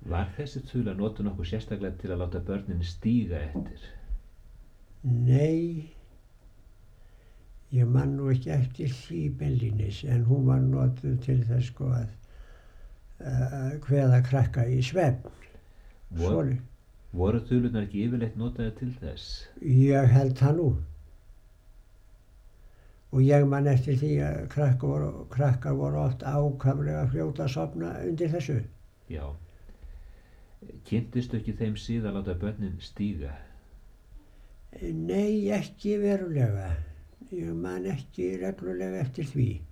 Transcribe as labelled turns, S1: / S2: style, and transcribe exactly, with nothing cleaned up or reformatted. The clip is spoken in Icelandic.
S1: Var þessi þula notuð nokkuð sérstaklega til að láta börnin stíga eftir?
S2: Nei, ég man nú ekki eftir því beinlínis, en hún var notuð til þess sko að uh, kveða krakka í svefn.
S1: Vor, voru þulunar ekki yfirleitt notaði til þess?
S2: Ég held það nú. Og ég man eftir því að krakkar voru, krakkar voru oft ákaflega fljóta að sofna undir þessu.
S1: Já. Kynntistu ekki þeim síð að láta börnin stíga?
S2: Nei, ekki verulega. Ég man ekki reglulega eftir því.